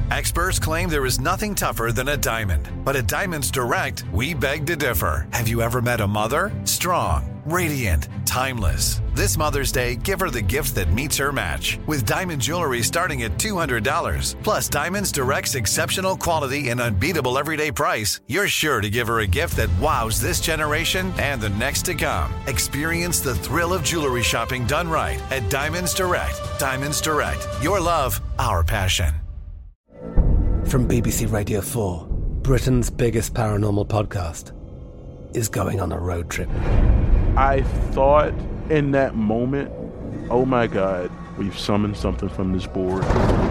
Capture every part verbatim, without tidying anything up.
Experts claim there is nothing tougher than a diamond. But at Diamonds Direct, we beg to differ. Have you ever met a mother? Strong, radiant, timeless. This Mother's Day, give her the gift that meets her match. With diamond jewelry starting at two hundred dollars. Plus, Diamonds Direct's exceptional quality and unbeatable everyday price, you're sure to give her a gift that wows this generation and the next to come. Experience the thrill of jewelry shopping done right at Diamonds Direct. Diamonds Direct. Your love, our passion. From B B C Radio four, Britain's biggest paranormal podcast is going on a road trip. I thought in that moment, oh my God, we've summoned something from this board.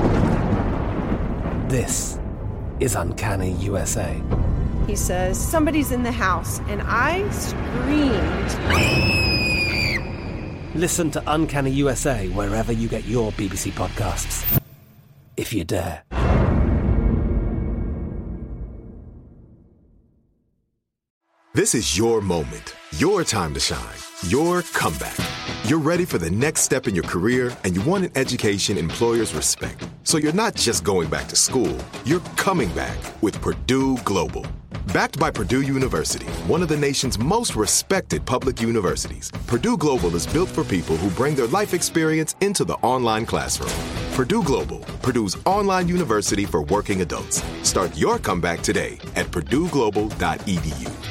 This is Uncanny U S A. He says, somebody's in the house, and I screamed. Listen to Uncanny U S A wherever you get your B B C podcasts, if you dare. This is your moment, your time to shine, your comeback. You're ready for the next step in your career, and you want an education employers respect. So you're not just going back to school, you're coming back with Purdue Global. Backed by Purdue University, one of the nation's most respected public universities, Purdue Global is built for people who bring their life experience into the online classroom. Purdue Global, Purdue's online university for working adults. Start your comeback today at purdue global dot e d u.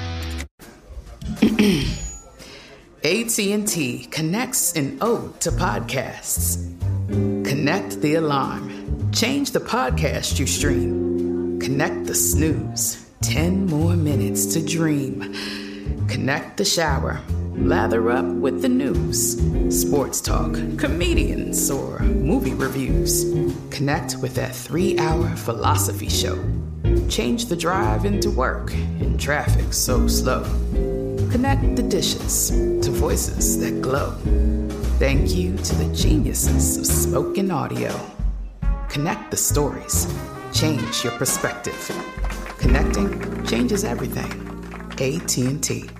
A T and T connects an ode to podcasts. Connect the alarm. Change the podcast you stream. Connect the snooze. Ten more minutes to dream. Connect the shower. Lather up with the news. Sports talk, comedians, or movie reviews. Connect with that three-hour philosophy show. Change the drive into work in traffic so slow. Connect the dishes to voices that glow. Thank you to the geniuses of spoken audio. Connect the stories. Change your perspective. Connecting changes everything. A T and T.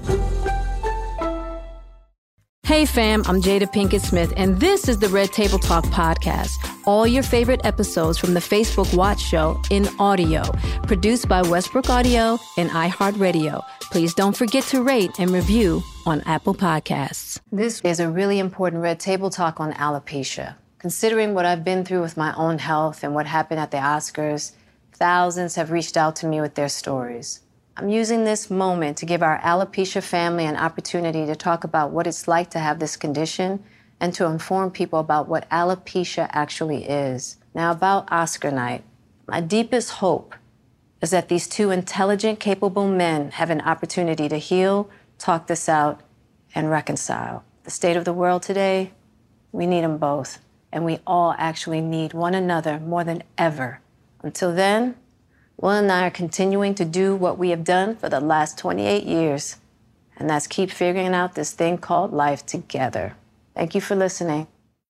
Hey fam, I'm Jada Pinkett Smith, and this is the Red Table Talk podcast. All your favorite episodes from the Facebook Watch Show in audio, produced by Westbrook Audio and iHeartRadio. Please don't forget to rate and review on Apple Podcasts. This is a really important Red Table Talk on alopecia. Considering what I've been through with my own health and what happened at the Oscars, thousands have reached out to me with their stories. I'm using this moment to give our alopecia family an opportunity to talk about what it's like to have this condition and to inform people about what alopecia actually is. Now, about Oscar night, my deepest hope is that these two intelligent, capable men have an opportunity to heal, talk this out, and reconcile. The state of the world today, we need them both. And we all actually need one another more than ever. Until then, Will and I are continuing to do what we have done for the last twenty-eight years, and that's keep figuring out this thing called life together. Thank you for listening.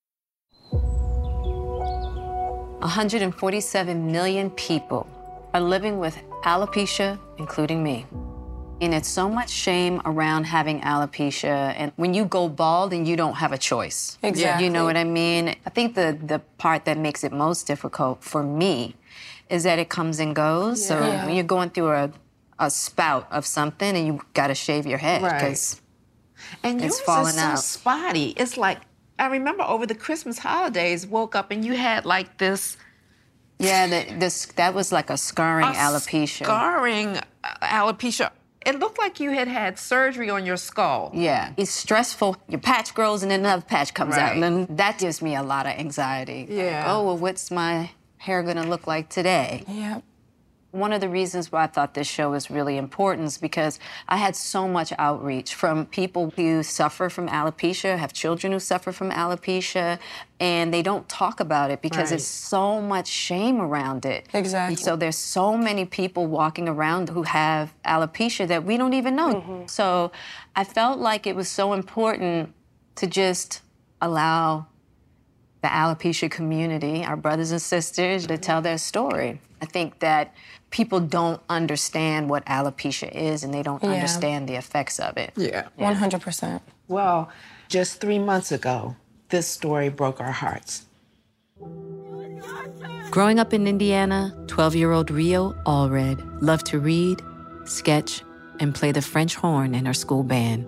one hundred forty-seven million people are living with alopecia, including me. And it's so much shame around having alopecia, and when you go bald and you don't have a choice. Exactly. You know what I mean? I think the, the part that makes it most difficult for me is that it comes and goes. Yeah. So when you're going through a, a spout of something and you got to shave your head because and it's yours falling is so out. spotty. It's like, I remember over the Christmas holidays, woke up and you had like this. Yeah, the, this that was like a scarring a alopecia. Scarring alopecia. It looked like you had had surgery on your skull. Yeah, it's stressful. Your patch grows and then another patch comes right. out, and then that gives me a lot of anxiety. Yeah. Like, oh, well, what's my hair gonna look like today? Yeah. One of the reasons why I thought this show was really important is because I had so much outreach from people who suffer from alopecia, have children who suffer from alopecia, and they don't talk about it because right. there's so much shame around it. Exactly. And so there's so many people walking around who have alopecia that we don't even know. Mm-hmm. So I felt like it was so important to just allow the alopecia community, our brothers and sisters, to tell their story. I think that people don't understand what alopecia is and they don't yeah. understand the effects of it. Yeah. yeah. one hundred percent. Well, just three months ago, this story broke our hearts. Growing up in Indiana, twelve-year-old Rio Allred loved to read, sketch, and play the French horn in her school band.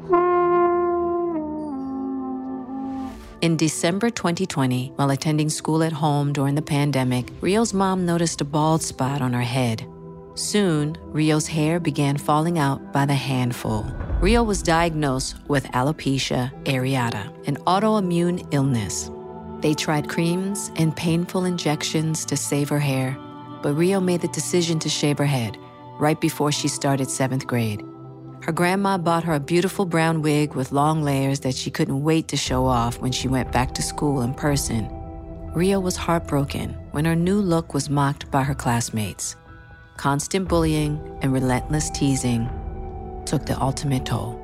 In December twenty twenty, while attending school at home during the pandemic, Rio's mom noticed a bald spot on her head. Soon, Rio's hair began falling out by the handful. Rio was diagnosed with alopecia areata, an autoimmune illness. They tried creams and painful injections to save her hair, but Rio made the decision to shave her head right before she started seventh grade. Her grandma bought her a beautiful brown wig with long layers that she couldn't wait to show off when she went back to school in person. Rio was heartbroken when her new look was mocked by her classmates. Constant bullying and relentless teasing took the ultimate toll.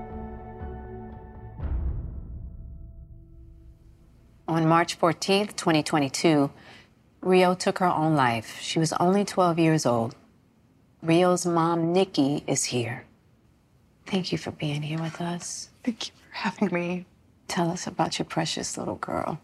On March fourteenth, twenty twenty-two, Rio took her own life. She was only twelve years old. Rio's mom, Nikki, is here. Thank you for being here with us. Thank you for having me. Tell us about your precious little girl.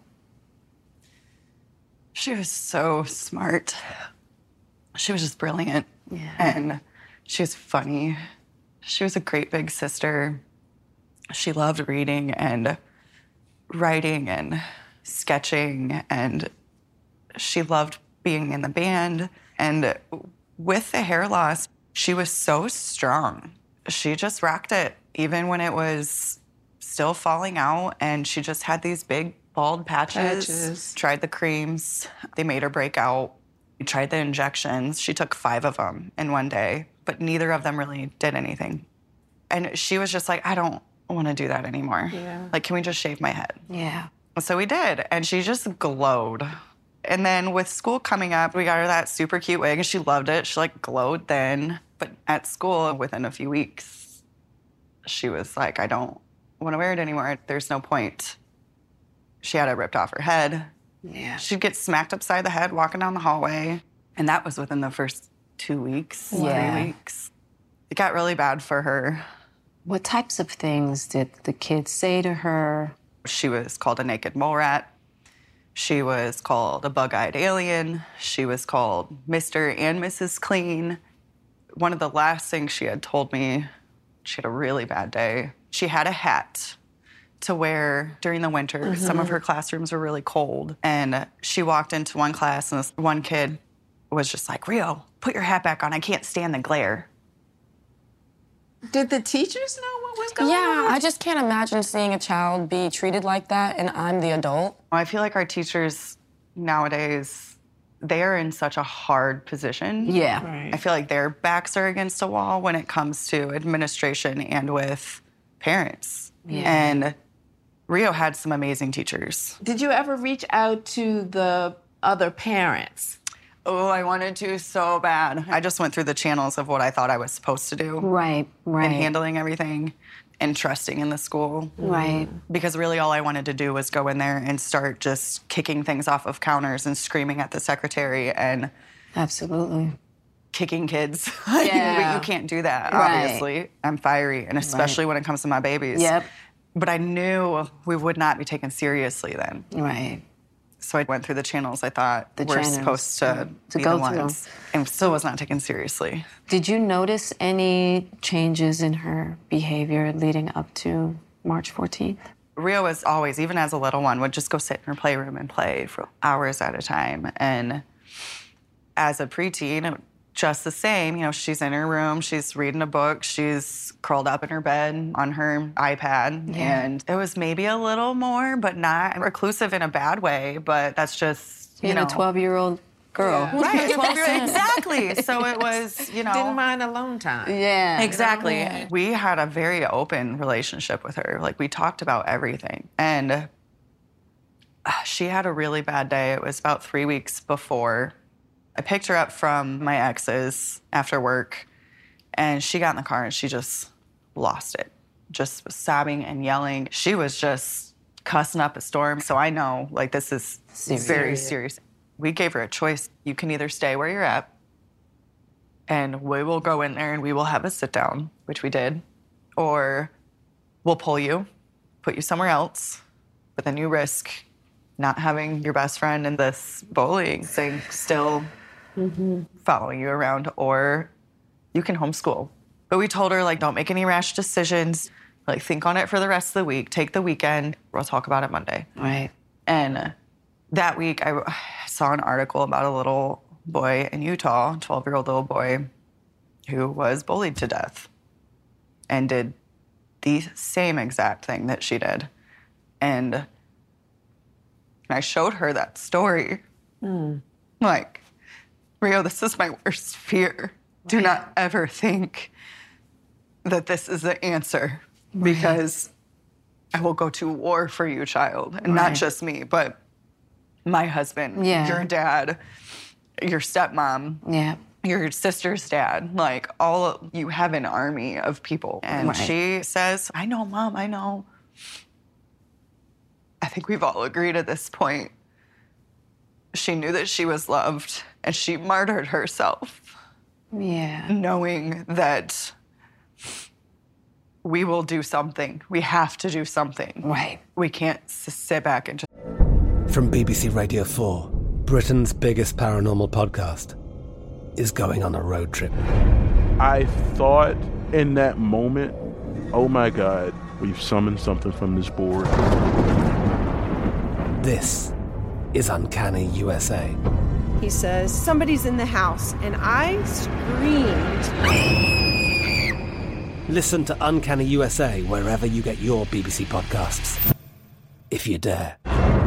She was so smart. She was just brilliant. Yeah. And she was funny. She was a great big sister. She loved reading and writing and sketching, and she loved being in the band. And with the hair loss, she was so strong. She just rocked it, even when it was still falling out, and she just had these big bald patches. Patches. Tried the creams. They made her break out. We tried the injections. She took five of them in one day, but neither of them really did anything. And she was just like, I don't want to do that anymore. Yeah. Like, can we just shave my head? Yeah. So we did, and she just glowed. And then with school coming up, we got her that super cute wig, and she loved it. She, like, glowed then. But at school, within a few weeks, she was like, I don't want to wear it anymore. There's no point. She had it ripped off her head. Yeah. She'd get smacked upside the head walking down the hallway. And that was within the first two weeks, Yeah. three weeks. It got really bad for her. What types of things did the kids say to her? She was called a naked mole rat. She was called a bug-eyed alien. She was called Mister and Missus Clean. One of the last things she had told me, she had a really bad day. She had a hat to wear during the winter. Mm-hmm. Some of her classrooms were really cold. And she walked into one class, and this one kid was just like, Rio, put your hat back on. I can't stand the glare. Did the teachers know what was going Yeah, on? I just can't imagine seeing a child be treated like that, and I'm the adult. I feel like our teachers nowadays, they are in such a hard position. Yeah. Right. I feel like their backs are against a wall when it comes to administration and with parents. Yeah. And Rio had some amazing teachers. Did you ever reach out to the other parents? Oh, I wanted to so bad. I just went through the channels of what I thought I was supposed to do. Right, right. And handling everything and trusting in the school. Right. Because really all I wanted to do was go in there and start just kicking things off of counters and screaming at the secretary and Absolutely. kicking kids. Yeah. you, you can't do that, Right. obviously. I'm fiery, and especially when it comes to my babies. Yep. But I knew we would not be taken seriously then. Right. So I went through the channels I thought The were channels, supposed to, to be go the through. ones, and still was not taken seriously. Did you notice any changes in her behavior leading up to March fourteenth? Rio was always, even as a little one, would just go sit in her playroom and play for hours at a time. And as a preteen, just the same. You know, she's in her room, she's reading a book, she's curled up in her bed on her iPad. Yeah. And it was maybe a little more, but not reclusive in a bad way. But that's just, you Being know. a twelve-year-old girl. Yeah. Right, twelve-year-old, exactly. So it was, you know. Didn't mind alone time. Yeah. Exactly. Yeah. We had a very open relationship with her. Like, we talked about everything. And uh, she had a really bad day. It was about three weeks before. I picked her up from my ex's after work, and she got in the car and she just lost it. Just was sobbing and yelling. She was just cussing up a storm. So I know, like, this is Serious. very serious. We gave her a choice. You can either stay where you're at, and we will go in there and we will have a sit down, which we did, or we'll pull you, put you somewhere else, but then you risk not having your best friend in this bullying thing still mm-hmm. following you around, or you can homeschool. But we told her, like, don't make any rash decisions. Like, think on it for the rest of the week. Take the weekend. We'll talk about it Monday. Right. And that week, I saw an article about a little boy in Utah, twelve-year-old little boy, who was bullied to death and did the same exact thing that she did. And I showed her that story. Mm. Like, Rio, this is my worst fear. Right. Do not ever think that this is the answer, right. because I will go to war for you, child. And right. not just me, but my husband, yeah. your dad, your stepmom, yeah. your sister's dad. Like, all, you have an army of people. And right. she says, I know, Mom, I know. I think we've all agreed at this point. She knew that she was loved, and she martyred herself. Yeah. Knowing that we will do something. We have to do something. Right. We can't s- sit back and just... From B B C Radio four, Britain's biggest paranormal podcast is going on a road trip. I thought in that moment, oh my God, we've summoned something from this board. This is Uncanny U S A. He says, somebody's in the house, and I screamed. Listen to Uncanny U S A wherever you get your B B C podcasts, if you dare.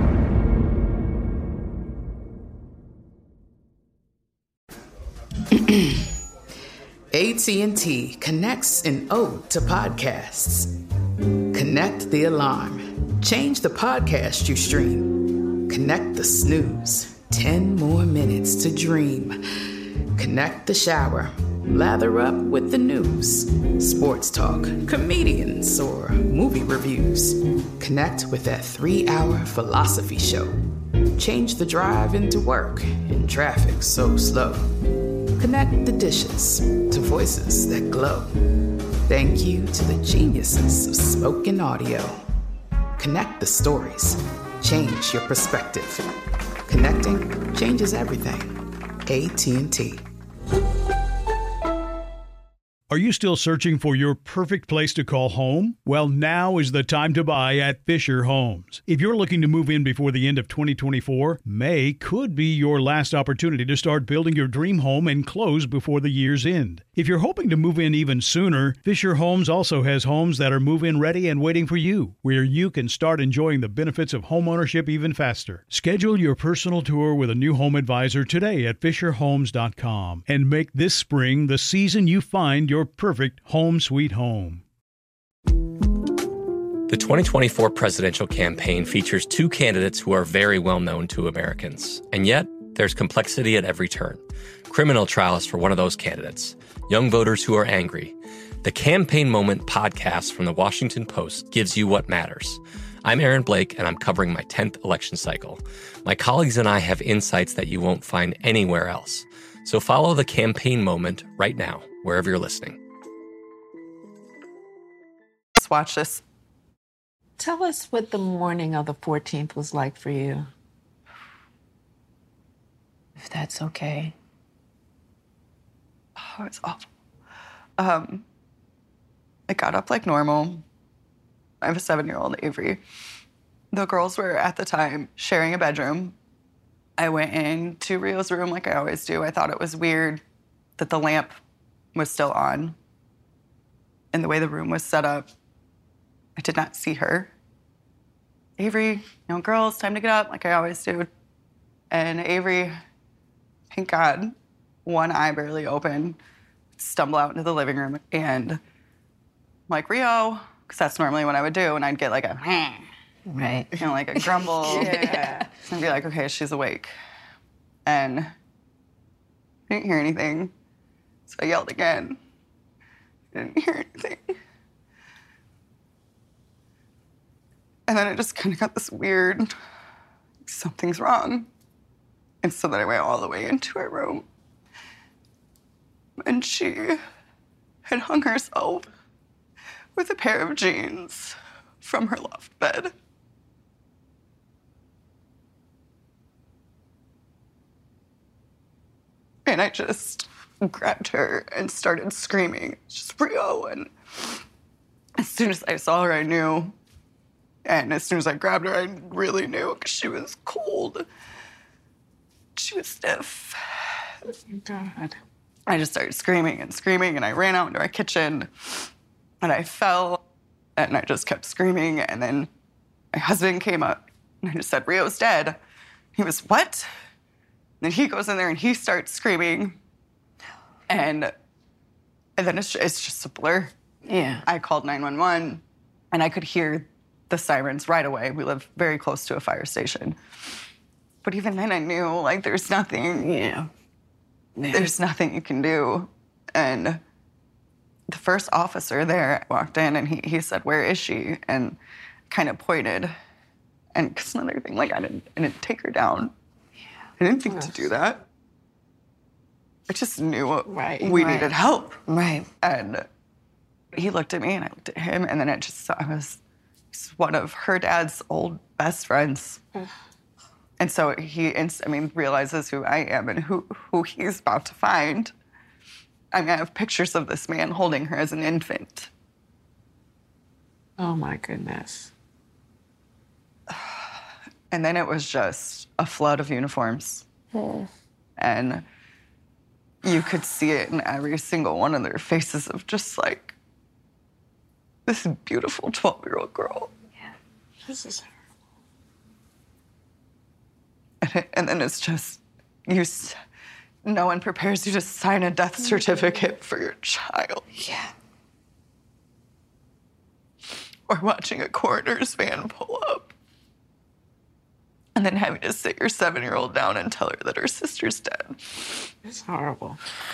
A T and T connects an ode to podcasts. Connect the alarm. Change the podcast you stream. Connect the snooze. Ten more minutes to dream. Connect the shower. Lather up with the news. Sports talk, comedians, or movie reviews. Connect with that three-hour philosophy show. Change the drive into work in traffic so slow. Connect the dishes to voices that glow. Thank you to the geniuses of spoken audio. Connect the stories. Change your perspective. Connecting changes everything. A T and T. Are you still searching for your perfect place to call home? Well, now is the time to buy at Fisher Homes. If you're looking to move in before the end of twenty twenty-four, May could be your last opportunity to start building your dream home and close before the year's end. If you're hoping to move in even sooner, Fisher Homes also has homes that are move-in ready and waiting for you, where you can start enjoying the benefits of homeownership even faster. Schedule your personal tour with a new home advisor today at fisher homes dot com and make this spring the season you find your Your perfect home sweet home. The twenty twenty-four presidential campaign features two candidates who are very well known to Americans. And yet, there's complexity at every turn. Criminal trials for one of those candidates. Young voters who are angry. The Campaign Moment podcast from the Washington Post gives you what matters. I'm Aaron Blake, and I'm covering my tenth election cycle. My colleagues and I have insights that you won't find anywhere else. So follow the Campaign Moment right now, wherever you're listening. Let's watch this. Tell us what the morning of the fourteenth was like for you. If that's okay. Oh, it's awful. Um, I got up like normal. I have a seven-year-old, Avery. The girls were, at the time, sharing a bedroom. I went into Rio's room like I always do. I thought it was weird that the lamp was still on. And the way the room was set up, I did not see her. Avery, you know, girls, time to get up, like I always do. And Avery, thank God, one eye barely open, stumble out into the living room. And I'm like, Rio, because that's normally what I would do. And I'd get like a, right, you know, like a grumble. Yeah. And be like, okay, she's awake. And I didn't hear anything. So I yelled again. I didn't hear anything. And then I just kind of got this weird, something's wrong. And so then I went all the way into her room. And she had hung herself with a pair of jeans from her loft bed. And I just grabbed her and started screaming, just Rio. And as soon as I saw her, I knew. And as soon as I grabbed her, I really knew because she was cold. She was stiff. Oh, God. I just started screaming and screaming, and I ran out into our kitchen, and I fell, and I just kept screaming. And then my husband came up, and I just said, Rio's dead. He was, what? And then he goes in there, and he starts screaming. And, and then it's, it's just a blur. Yeah. I called nine one one, and I could hear the sirens right away. We live very close to a fire station. But even then I knew, like, there's nothing. Yeah. yeah. There's nothing you can do. And the first officer there walked in, and he, he said, where is she? And kind of pointed. And because another thing, like, I didn't, I didn't take her down. Yeah. I didn't think to do that. I just knew right, we right. needed help. Right. And he looked at me, and I looked at him, and then it just, I was one of her dad's old best friends. And so he, inst- I mean, realizes who I am and who, who he's about to find. I mean, I have pictures of this man holding her as an infant. Oh, my goodness. And then it was just a flood of uniforms. Hmm. And you could see it in every single one of their faces of just like, this beautiful twelve-year-old girl. Yeah. This is And, it, and then it's just, you, no one prepares you to sign a death certificate for your child. Yeah. Or watching a coroner's van pull up. And then having to sit your seven-year-old down and tell her that her sister's dead. It's horrible.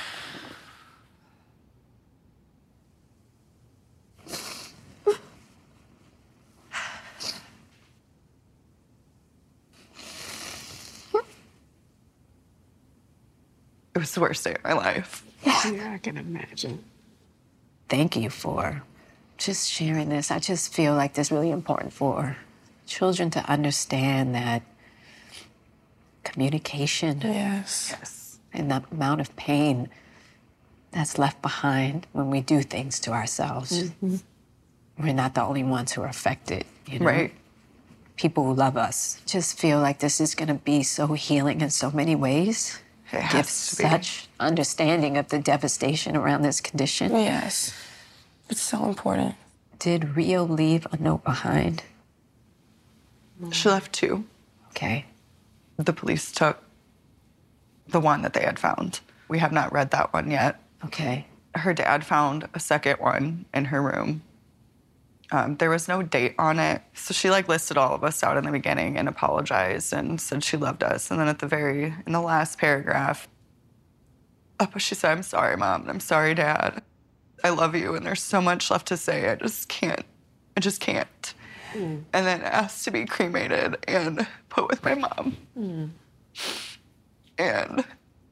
It was the worst day of my life. Yeah, I can imagine. Thank you for just sharing this. I just feel like this is really important for children to understand that communication. Yes. Yes. And the amount of pain that's left behind when we do things to ourselves. Mm-hmm. We're not the only ones who are affected, you know? Right. People who love us just feel like this is going to be so healing in so many ways. It has Gives to be. such understanding of the devastation around this condition. Yes. It's so important. Did Rio leave a note behind? She left two. Okay. The police took the one that they had found. We have not read that one yet. Okay. Her dad found a second one in her room. Um, there was no date on it. So she like listed all of us out in the beginning and apologized and said she loved us. And then at the very, in the last paragraph, up she said, I'm sorry, Mom, and I'm sorry, Dad. I love you, and there's so much left to say. I just can't. I just can't. Mm. And then asked to be cremated and put with my mom. Mm. And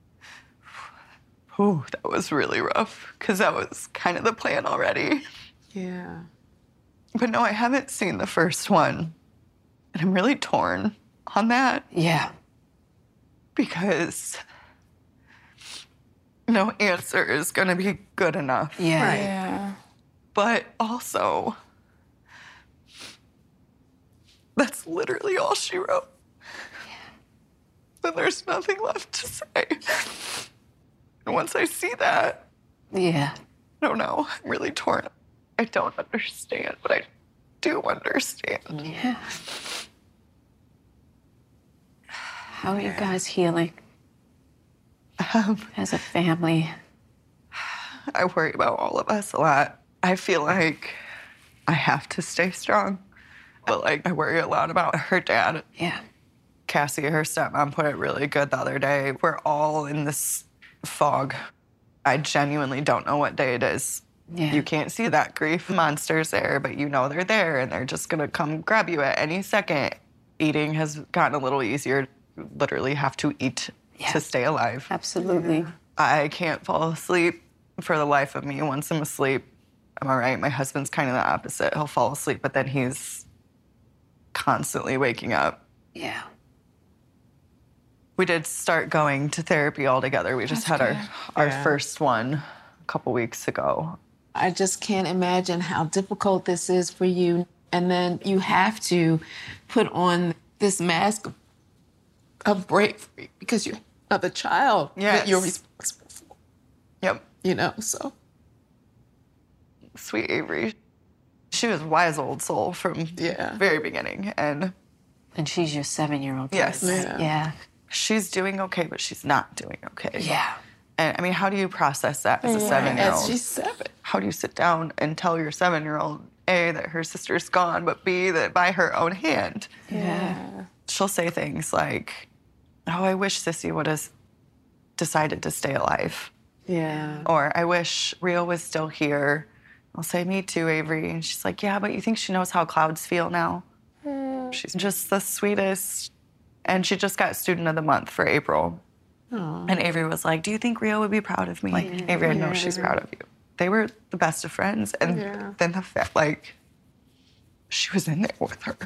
whew, that was really rough, because that was kind of the plan already. Yeah. But no, I haven't seen the first one. And I'm really torn on that. Yeah. Because no answer is going to be good enough. Yeah. Right. Yeah. But also, that's literally all she wrote. Yeah. Then there's nothing left to say. And once I see that, Yeah. I don't know, I'm really torn. I don't understand, but I do understand. Yeah. How are you guys healing Um, as a family? I worry about all of us a lot. I feel like I have to stay strong. But, like, I worry a lot about her dad. Yeah. Cassie, her stepmom, put it really good the other day. We're all in this fog. I genuinely don't know what day it is. Yeah. You can't see that grief monster's there, but you know they're there, and they're just gonna come grab you at any second. Eating has gotten a little easier. You literally have to eat Yeah. to stay alive. Absolutely. I can't fall asleep for the life of me. Once I'm asleep, I'm all right. My husband's kind of the opposite. He'll fall asleep, but then he's constantly waking up. Yeah. We did start going to therapy all together. We just That's had good. our, our Yeah. first one a couple weeks ago. I just can't imagine how difficult this is for you. And then you have to put on this mask of, of bravery because you have a child Yes. that you're responsible for. Yep. You know, so. Sweet Avery. She was a wise old soul from Yeah. the very beginning. And And she's your seven-year-old kid. yes. Yeah. Yeah. She's doing okay, but she's not doing okay. Yeah. And I mean, how do you process that as a Yeah. seven-year-old? And she's seven. How do you sit down and tell your seven-year-old, A, that her sister's gone, but B, that by her own hand? Yeah. She'll say things like, oh, I wish Sissy would have decided to stay alive. Yeah. Or I wish Rio was still here. I'll say, me too, Avery. And she's like, yeah, but you think she knows how clouds feel now? She's just the sweetest. And she just got Student of the Month for April. Aw. And Avery was like, do you think Rio would be proud of me? Like, Avery, I know Yeah. she's proud of you. They were the best of friends. And Yeah. then the fact, like, she was in there with her.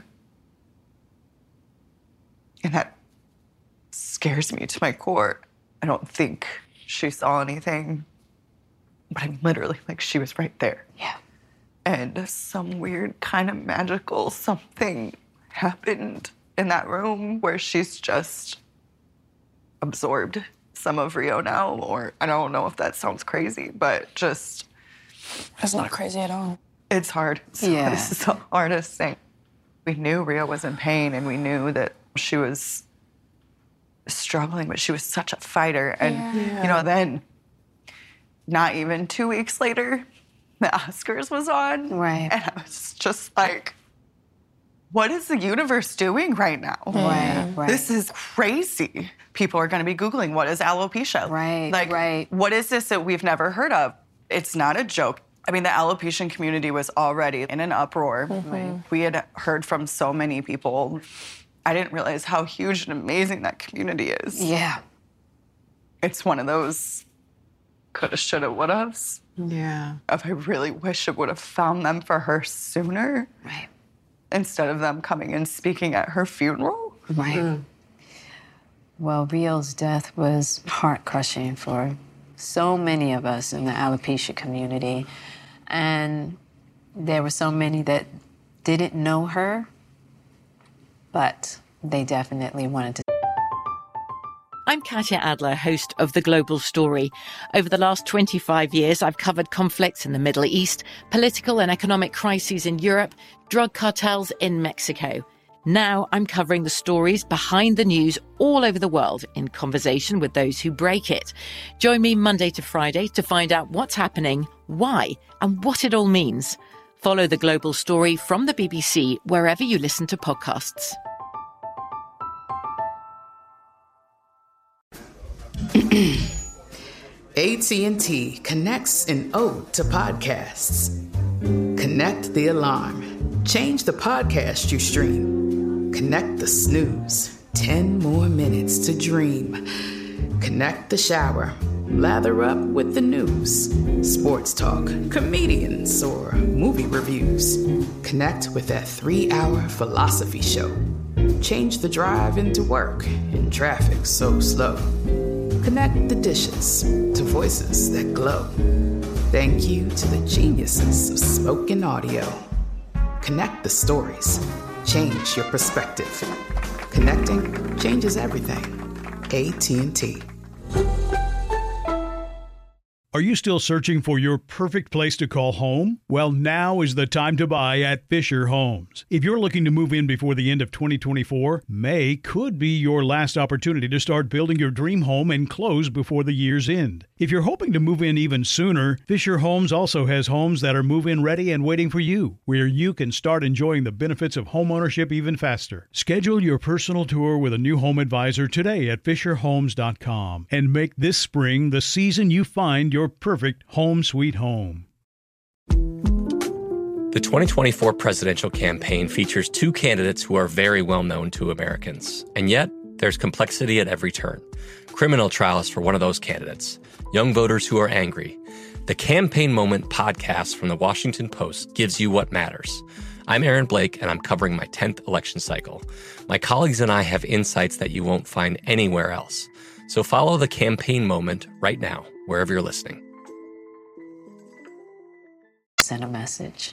And that scares me to my core. I don't think she saw anything, but I'm literally like, she was right there. Yeah. And some weird kind of magical something happened in that room where she's just absorbed some of Rio now, or I don't know if that sounds crazy, but just... That's not crazy at all. It's hard. So Yeah. This is the hardest thing. We knew Rio was in pain, and we knew that she was struggling, but she was such a fighter. And, Yeah. you know, then not even two weeks later, the Oscars was on. Right. And I was just like, what is the universe doing right now? Right, right. This is crazy. People are going to be Googling, what is alopecia? Right, Like, right. what is this that we've never heard of? It's not a joke. I mean, the alopecia community was already in an uproar. Mm-hmm. We had heard from so many people. I didn't realize how huge and amazing that community is. Yeah. It's one of those coulda, shoulda, wouldas. Yeah. Of I really wish I would have found them for her sooner. Right. Instead of them coming and speaking at her funeral. Right. Well, Rio's death was heart-crushing for so many of us in the alopecia community. And there were so many that didn't know her, but they definitely wanted to. I'm Katya Adler, host of The Global Story. Over the last twenty-five years, I've covered conflicts in the Middle East, political and economic crises in Europe, drug cartels in Mexico. Now I'm covering the stories behind the news all over the world in conversation with those who break it. Join me Monday to Friday to find out what's happening, why, and what it all means. Follow The Global Story from the B B C wherever you listen to podcasts. A T and T connects an ode to podcasts. Connect the alarm. Change the podcast you stream. Connect the snooze. Ten more minutes to dream. Connect the shower. Lather up with the news. Sports talk, comedians, or movie reviews. Connect with that three-hour philosophy show. Change the drive into work in traffic so slow. Connect the dishes to voices that glow. Thank you to the geniuses of spoken audio. Connect the stories. Change your perspective. Connecting changes everything. A T and T. Are you still searching for your perfect place to call home? Well, now is the time to buy at Fisher Homes. If you're looking to move in before the end of twenty twenty-four, May could be your last opportunity to start building your dream home and close before the year's end. If you're hoping to move in even sooner, Fisher Homes also has homes that are move-in ready and waiting for you, where you can start enjoying the benefits of homeownership even faster. Schedule your personal tour with a new home advisor today at fisher homes dot com and make this spring the season you find your perfect home sweet home. The twenty twenty-four presidential campaign features two candidates who are very well known to Americans. And yet, there's complexity at every turn. Criminal trials for one of those candidates. Young voters who are angry. The Campaign Moment podcast from the Washington Post gives you what matters. I'm Aaron Blake, and I'm covering my tenth election cycle. My colleagues and I have insights that you won't find anywhere else. So follow the campaign moment right now, wherever you're listening. Send a message.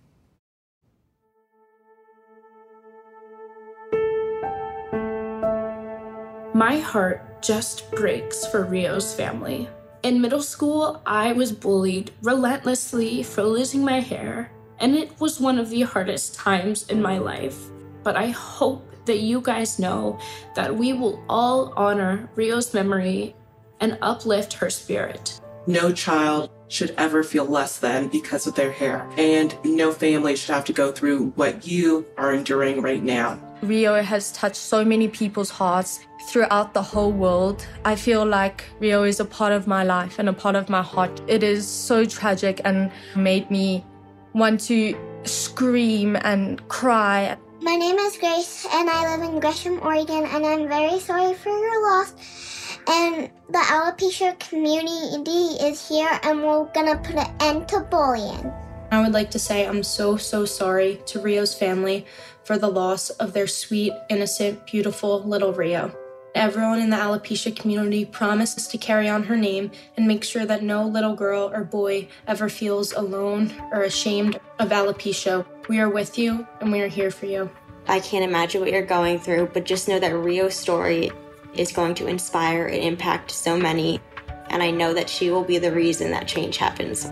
My heart just breaks for Rio's family. In middle school, I was bullied relentlessly for losing my hair, and it was one of the hardest times in my life. But I hope that you guys know that we will all honor Rio's memory and uplift her spirit. No child should ever feel less than because of their hair, and no family should have to go through what you are enduring right now. Rio has touched so many people's hearts throughout the whole world. I feel like Rio is a part of my life and a part of my heart. It is so tragic and made me want to scream and cry. My name is Grace, and I live in Gresham, Oregon, and I'm very sorry for your loss. And the alopecia community is here, and we're gonna put an end to bullying. I would like to say I'm so, so sorry to Rio's family for the loss of their sweet, innocent, beautiful little Rio. Everyone in the alopecia community promises to carry on her name and make sure that no little girl or boy ever feels alone or ashamed of alopecia. We are with you, and we are here for you. I can't imagine what you're going through, but just know that Rio's story is going to inspire and impact so many, and I know that she will be the reason that change happens.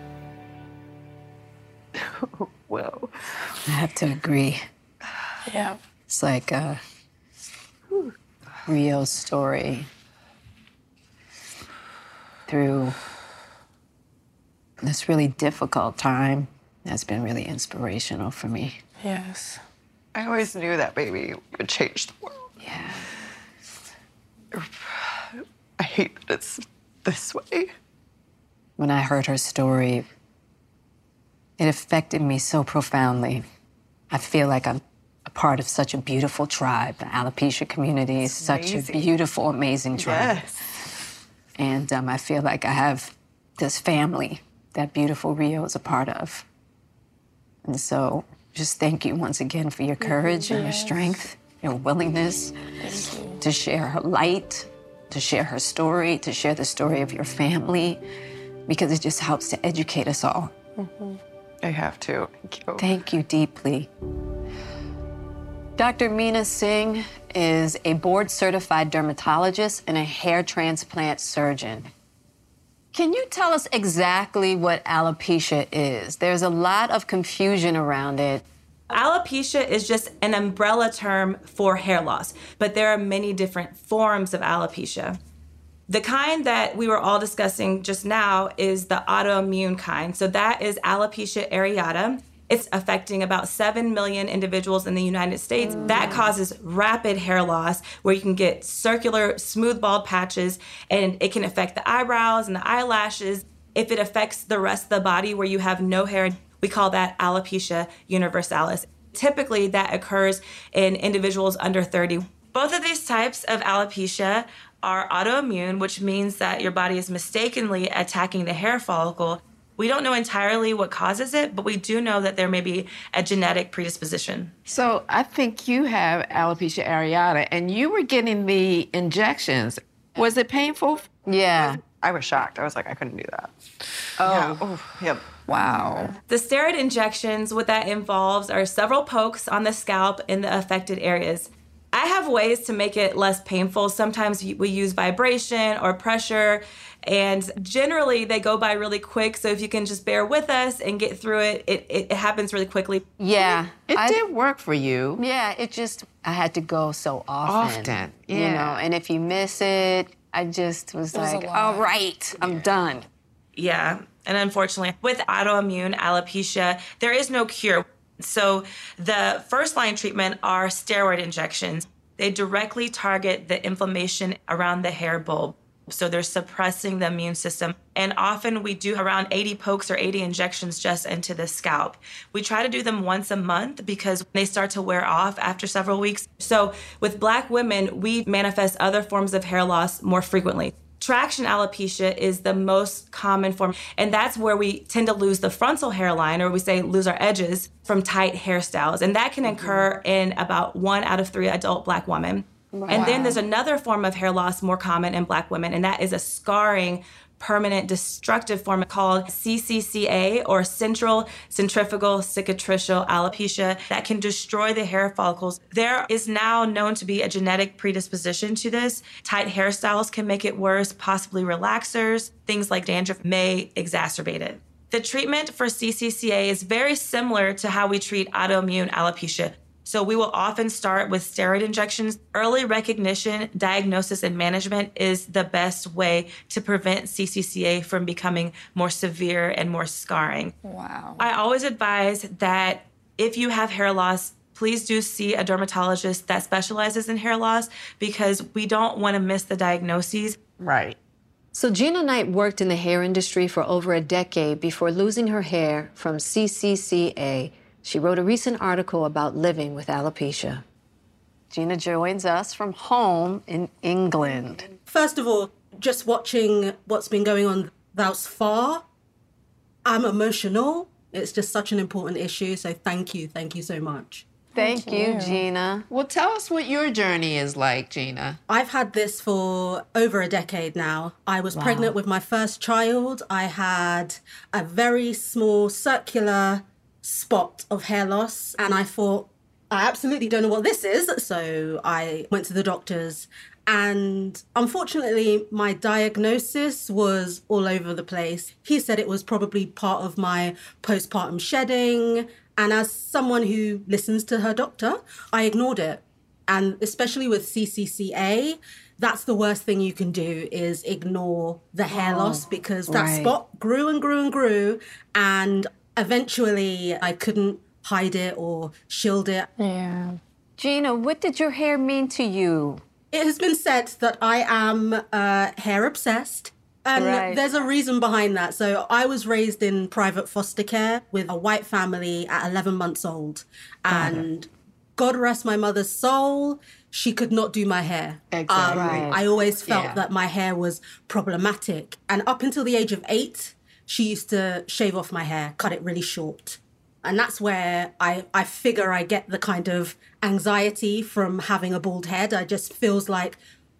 Whoa. I have to agree. Yeah. It's like uh, Rio's story through this really difficult time has been really inspirational for me. Yes. I always knew that baby would change the world. Yeah. I hate that it's this way. When I heard her story, it affected me so profoundly. I feel like I'm a part of such a beautiful tribe. The alopecia community is such a beautiful, amazing tribe. Yes. And um, I feel like I have this family that beautiful Rio is a part of. And so just thank you once again for your courage and your strength, your willingness to share her light, to share her story, to share the story of your family, because it just helps to educate us all. Mm-hmm. I have to. Thank you. Thank you deeply. Doctor Meena Singh is a board-certified dermatologist and a hair transplant surgeon. Can you tell us exactly what alopecia is? There's a lot of confusion around it. Alopecia is just an umbrella term for hair loss, but there are many different forms of alopecia. The kind that we were all discussing just now is the autoimmune kind. So that is alopecia areata. It's affecting about seven million individuals in the United States. Mm. That causes rapid hair loss where you can get circular, smooth, bald patches, and it can affect the eyebrows and the eyelashes. If it affects the rest of the body where you have no hair, we call that alopecia universalis. Typically, that occurs in individuals under thirty. Both of these types of alopecia are autoimmune, which means that your body is mistakenly attacking the hair follicle. We don't know entirely what causes it, but we do know that there may be a genetic predisposition. So I think you have alopecia areata, and you were getting the injections. Was it painful? Yeah. I was shocked. I was like, I couldn't do that. Oh. Yeah. Oh, yep. Wow. The steroid injections, what that involves are several pokes on the scalp in the affected areas. I have ways to make it less painful. Sometimes we use vibration or pressure, and generally they go by really quick. So if you can just bear with us and get through it, it, it happens really quickly. Yeah. It I, did work for you. Yeah, it just, I had to go so often. Often, yeah. You know, and if you miss it, I just was, was like, all right, I'm yeah. done. Yeah, and unfortunately, with autoimmune alopecia, there is no cure. So the first line treatment are steroid injections. They directly target the inflammation around the hair bulb. So they're suppressing the immune system. And often we do around eighty pokes or eighty injections just into the scalp. We try to do them once a month because they start to wear off after several weeks. So with Black women, we manifest other forms of hair loss more frequently. Traction alopecia is the most common form, and that's where we tend to lose the frontal hairline, or we say lose our edges from tight hairstyles. And that can occur in about one out of three adult Black women. Wow. And then there's another form of hair loss more common in Black women, and that is a scarring, permanent, destructive form called C C C A, or central centrifugal cicatricial alopecia, that can destroy the hair follicles. There is now known to be a genetic predisposition to this. Tight hairstyles can make it worse, possibly relaxers. Things like dandruff may exacerbate it. The treatment for C C C A is very similar to how we treat autoimmune alopecia. So we will often start with steroid injections. Early recognition, diagnosis, and management is the best way to prevent C C C A from becoming more severe and more scarring. Wow. I always advise that if you have hair loss, please do see a dermatologist that specializes in hair loss, because we don't want to miss the diagnoses. Right. So Gina Knight worked in the hair industry for over a decade before losing her hair from C C C A. She wrote a recent article about living with alopecia. Gina joins us from home in England. First of all, just watching what's been going on thus far, I'm emotional. It's just such an important issue, so thank you, thank you so much. Thank, thank you, you, Gina. Well, tell us what your journey is like, Gina. I've had this for over a decade now. I was wow. pregnant with my first child. I had a very small circular spot of hair loss, and I thought, I absolutely don't know what this is, so I went to the doctors, and unfortunately my diagnosis was all over the place. He said it was probably part of my postpartum shedding, and as someone who listens to her doctor, I ignored it. And especially with C C C A, that's the worst thing you can do, is ignore the hair oh, loss, because that right. spot grew and grew and grew, and eventually, I couldn't hide it or shield it. Yeah. Gina, what did your hair mean to you? It has been said that I am uh, hair obsessed. And right. there's a reason behind that. So I was raised in private foster care with a white family at eleven months old. And uh-huh. God rest my mother's soul, she could not do my hair. Exactly. Um, right. I always felt yeah. that my hair was problematic. And up until the age of eight, she used to shave off my hair, cut it really short. And that's where I, I figure I get the kind of anxiety from having a bald head. I just feels like,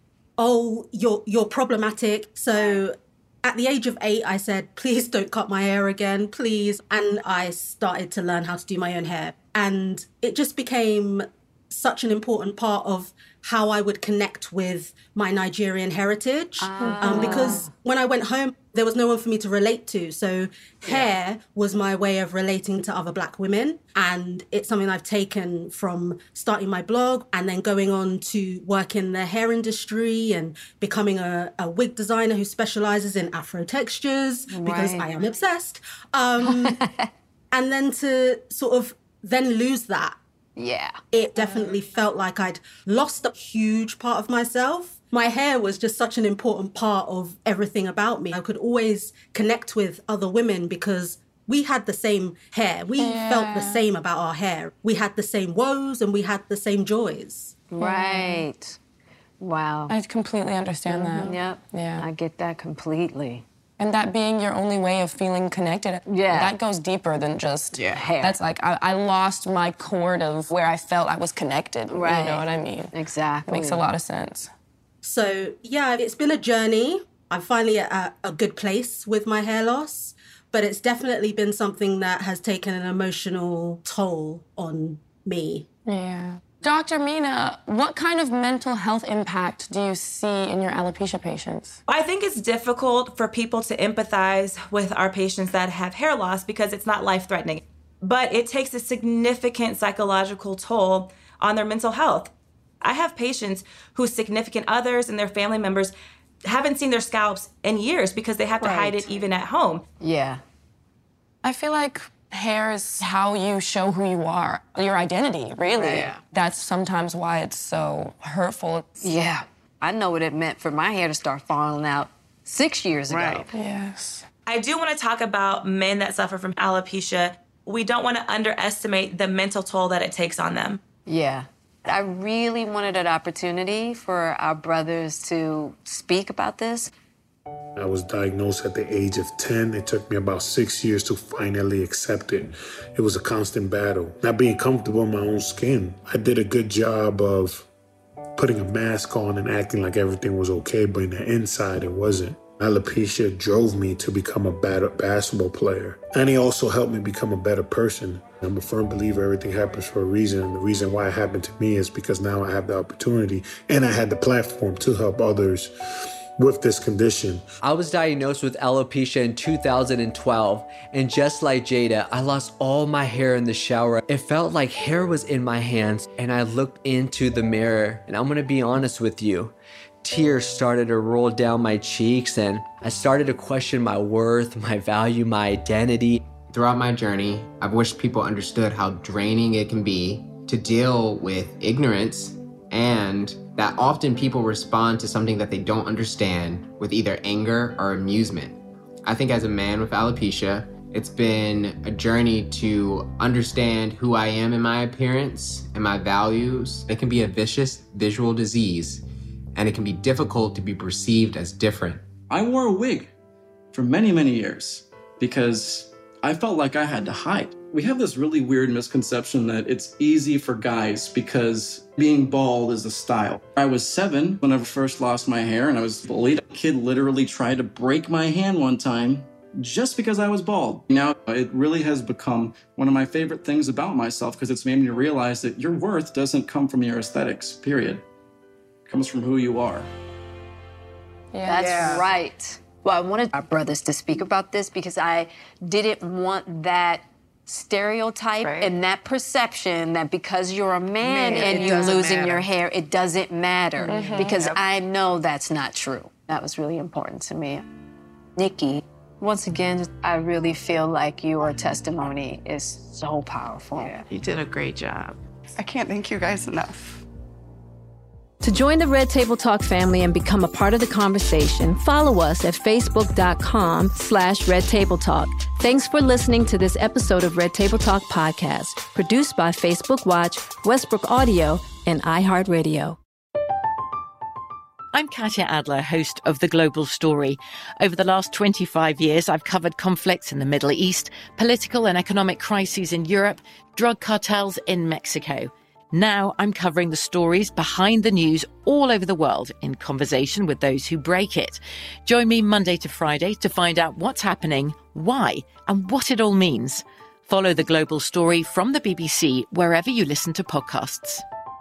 oh, you're you're problematic. So at the age of eight, I said, please don't cut my hair again, please. And I started to learn how to do my own hair. And it just became such an important part of how I would connect with my Nigerian heritage. Ah. Um, because when I went home, there was no one for me to relate to. So hair yeah. was my way of relating to other Black women. And it's something I've taken from starting my blog and then going on to work in the hair industry and becoming a, a wig designer who specializes in Afro textures, right. because I am obsessed. Um, and then to sort of then lose that. Yeah. It definitely felt like I'd lost a huge part of myself. My hair was just such an important part of everything about me. I could always connect with other women because we had the same hair. We yeah. felt the same about our hair. We had the same woes and we had the same joys. Right. Wow. I completely understand mm-hmm. that. Yep. Yeah. I get that completely. And that being your only way of feeling connected, yeah. that goes deeper than just yeah. hair. That's like, I, I lost my cord of where I felt I was connected. Right. You know what I mean? Exactly. Makes a lot of sense. So, yeah, it's been a journey. I'm finally at a, a good place with my hair loss, but it's definitely been something that has taken an emotional toll on me. Yeah. Doctor Mina, what kind of mental health impact do you see in your alopecia patients? I think it's difficult for people to empathize with our patients that have hair loss because it's not life-threatening. But it takes a significant psychological toll on their mental health. I have patients whose significant others and their family members haven't seen their scalps in years because they have to right. hide it even at home. Yeah. I feel like hair is how you show who you are, your identity, really. Right. That's sometimes why it's so hurtful. Yeah. I know what it meant for my hair to start falling out six years ago. Right. Yes. I do want to talk about men that suffer from alopecia. We don't want to underestimate the mental toll that it takes on them. Yeah. I really wanted an opportunity for our brothers to speak about this. I was diagnosed at the age of ten. It took me about six years to finally accept it. It was a constant battle. Not being comfortable in my own skin. I did a good job of putting a mask on and acting like everything was okay, but in the inside it wasn't. Alopecia drove me to become a better basketball player. And it also helped me become a better person. I'm a firm believer everything happens for a reason. And the reason why it happened to me is because now I have the opportunity and I had the platform to help others with this condition. I was diagnosed with alopecia in two thousand twelve, and just like Jada, I lost all my hair in the shower. It felt like hair was in my hands, and I looked into the mirror, and I'm gonna be honest with you, tears started to roll down my cheeks, and I started to question my worth, my value, my identity. Throughout my journey, I've wished people understood how draining it can be to deal with ignorance, and that often people respond to something that they don't understand with either anger or amusement. I think as a man with alopecia, it's been a journey to understand who I am in my appearance and my values. It can be a vicious visual disease, and it can be difficult to be perceived as different. I wore a wig for many, many years because I felt like I had to hide. We have this really weird misconception that it's easy for guys because being bald is a style. I was seven when I first lost my hair and I was bullied. A kid literally tried to break my hand one time just because I was bald. Now it really has become one of my favorite things about myself because it's made me realize that your worth doesn't come from your aesthetics, period. It comes from who you are. Yeah. That's Yeah. right. Well, I wanted our brothers to speak about this because I didn't want that stereotype Right. and that perception that because you're a man, Man, and it you're doesn't losing matter. your hair, it doesn't matter. Mhm. Because Yep. I know that's not true. That was really important to me. Nikki, once again, I really feel like your testimony is so powerful. Yeah, you did a great job. I can't thank you guys enough. To join the Red Table Talk family and become a part of the conversation, follow us at facebook.com slash Red Table Talk. Thanks for listening to this episode of Red Table Talk podcast, produced by Facebook Watch, Westbrook Audio, and iHeartRadio. I'm Katya Adler, host of The Global Story. Over the last twenty-five years, I've covered conflicts in the Middle East, political and economic crises in Europe, drug cartels in Mexico. Now I'm covering the stories behind the news all over the world in conversation with those who break it. Join me Monday to Friday to find out what's happening, why, and what it all means. Follow The Global Story from the B B C wherever you listen to podcasts.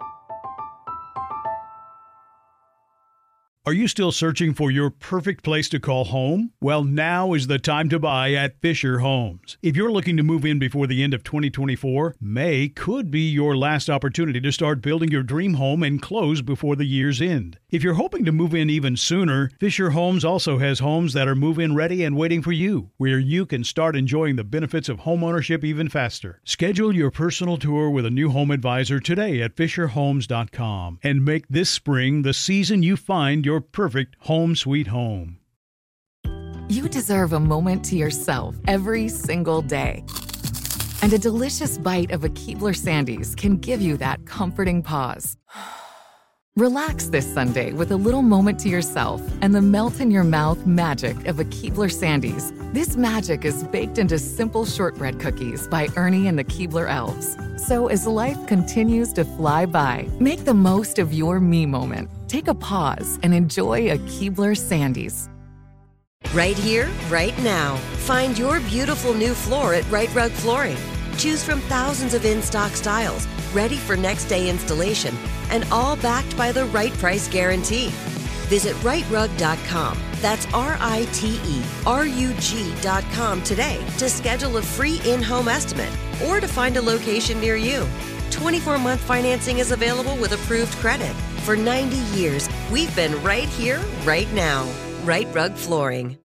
Are you still searching for your perfect place to call home? Well, now is the time to buy at Fisher Homes. If you're looking to move in before the end of twenty twenty-four, May could be your last opportunity to start building your dream home and close before the year's end. If you're hoping to move in even sooner, Fisher Homes also has homes that are move-in ready and waiting for you, where you can start enjoying the benefits of homeownership even faster. Schedule your personal tour with a new home advisor today at fisher homes dot com and make this spring the season you find your perfect home sweet home. You deserve a moment to yourself every single day. And a delicious bite of a Keebler Sandies can give you that comforting pause. Relax this Sunday with a little moment to yourself and the melt-in-your-mouth magic of a Keebler Sandies. This magic is baked into simple shortbread cookies by Ernie and the Keebler Elves. So as life continues to fly by, make the most of your me moment. Take a pause and enjoy a Keebler Sandies. Right here, right now. Find your beautiful new floor at Right Rug Flooring. Choose from thousands of in-stock styles, ready for next day installation, and all backed by the right price guarantee. Visit right rug dot com. That's R I T E R U G dot com today to schedule a free in-home estimate or to find a location near you. twenty-four month financing is available with approved credit. For ninety years, we've been right here, right now. Right Rug Flooring.